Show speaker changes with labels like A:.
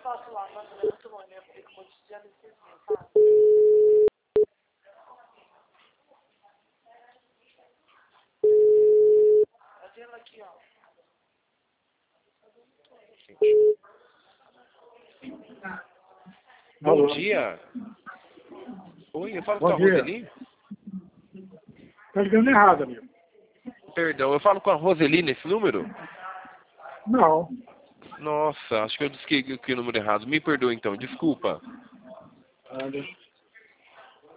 A: faço lá, mas é muito ruim, né? Porque como eu disse, já disse assim, sabe? Eu tenho ela aqui, ó.
B: Bom dia. Oi, eu falo com
C: Bom
B: a
C: dia.
B: Roseli?
C: Tá ligando errado, amigo.
B: Perdão, eu falo com a Roseli nesse número?
C: Não.
B: Nossa, acho que eu disse que o número errado. Me perdoe então, desculpa.
C: Olha.